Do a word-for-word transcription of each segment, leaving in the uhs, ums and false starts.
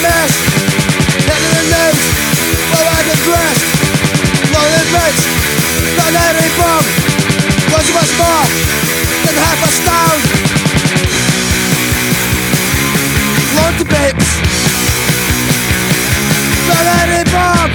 mess. Head in the news, well I digress. Lonely bitch, not any bomb. Was much more than half a stone. Lonely bitch, not any bomb.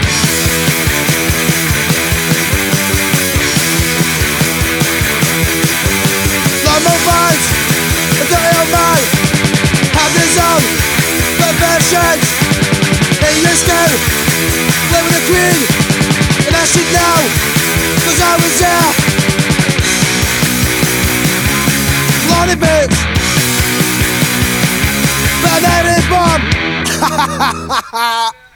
Normal vibes, a dirty old man have his own perversions. He used to live with the queen, and I should know, cause I was there. Lonely bitch, but I didn't bomb.